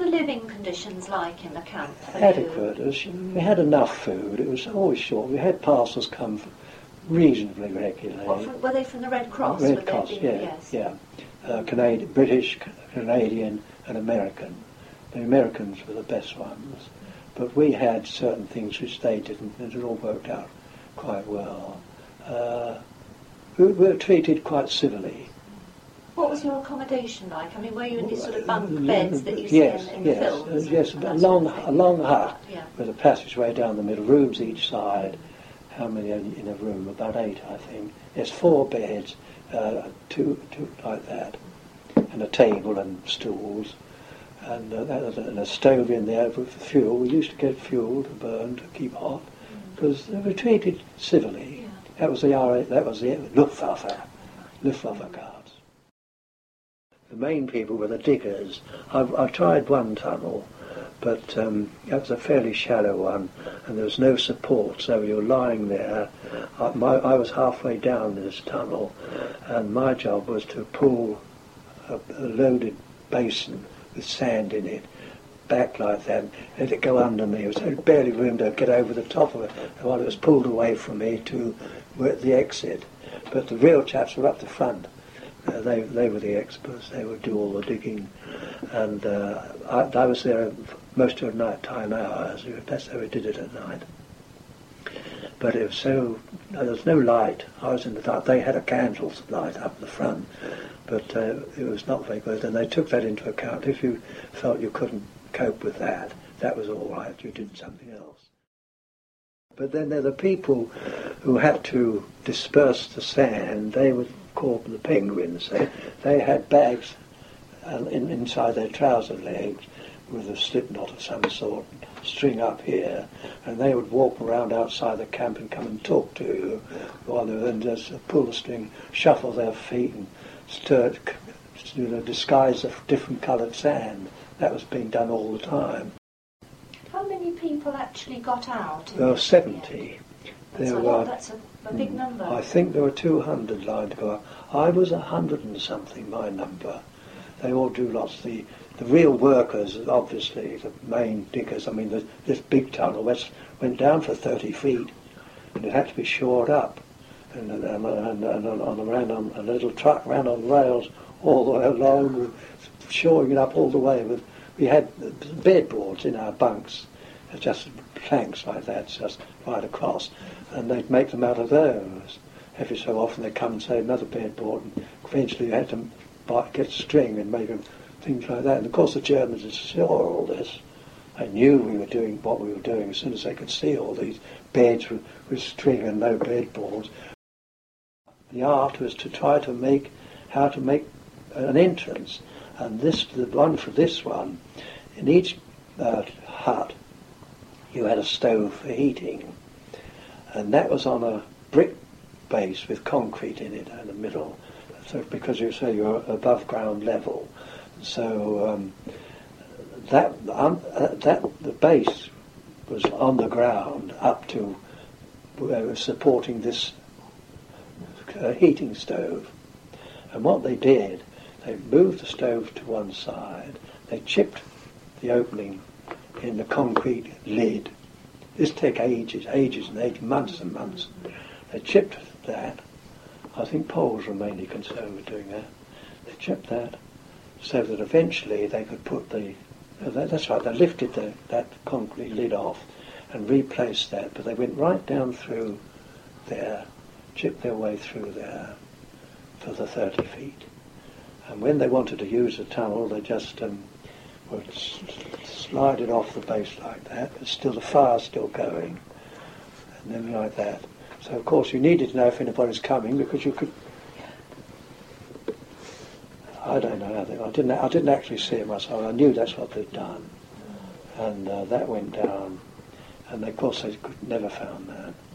living conditions like in the camp for you? Adequate. We had enough food. It was always short. We had parcels come reasonably regularly. Were they from the Red Cross? Red Cross, yes. British, Canadian and American. The Americans were the best ones. But we had certain things which they didn't, and it all worked out quite well. We were treated quite civilly. What was your accommodation like? I mean, were you in these sort of bunk beds that you see in the films? Yes, a long hut with a passageway down the middle, rooms each side. How many in a room? About 8, I think. There's 4 beds, two like that, and a table and stools, and a stove in there with fuel. We used to get fuel to burn to keep hot, because they were treated civilly. Yeah. That was the Luftwaffe guards. The main people were the diggers. I tried one tunnel, but that was a fairly shallow one, and there was no support, so you were lying there. I was halfway down this tunnel, and my job was to pull a loaded basin with sand in it back like that, and let it go under me. There was barely room to get over the top of it while it was pulled away from me to the exit. But the real chaps were up the front. They were the experts. They would do all the digging, and I was there most of the night-time hours. That's how we did it at night. But it was there was no light. I was in the dark. They had a candles light up the front, but it was not very good. And they took that into account. If you felt you couldn't cope with that, that was all right. You did something else. But then there were the people who had to disperse the sand. They were called the penguins. They had bags inside their trouser legs with a slip knot of some sort, string up here, and they would walk around outside the camp and come and talk to you while they would just pull the string, shuffle their feet and stir, disguise of different coloured sand. That was being done all the time. How many people actually got out? There were 70. That's a big number. I think there were 200 lined to go out. I was 100 and something, my number. They all do lots. The real workers, obviously, the main diggers. I mean, this big tunnel went down for 30 feet, and it had to be shored up. And a little truck ran on rails all the way along, shoring it up all the way. We had bedboards in our bunks, just planks like that, just right across, and they'd make them out of those. Every so often they'd come and say another bedboard, and eventually you had to get string and make them things like that. And of course the Germans saw all this. They knew we were doing what we were doing as soon as they could see all these beds with string and no bedboards. The art was to try to make how to make an entrance, and the one for this one, in each hut you had a stove for heating, and that was on a brick base with concrete in it in the middle, so because you're above ground level, so the base was on the ground up to supporting this heating stove. And what they did, they moved the stove to one side, they chipped the opening in the concrete lid. This took ages and ages, months and months. They chipped that. I think Poles were mainly concerned with doing that. They chipped that so that eventually they could put that's right, they lifted that concrete lid off and replaced that, but they went right down through there, chipped their way through there for the 30 feet. And when they wanted to use the tunnel, they just would slide it off the base like that, but still the fire's still going, and then like that. So of course you needed to know if anybody's coming, because you could. I don't know. I didn't actually see it myself. I knew that's what they'd done, and that went down, and of course they never found that.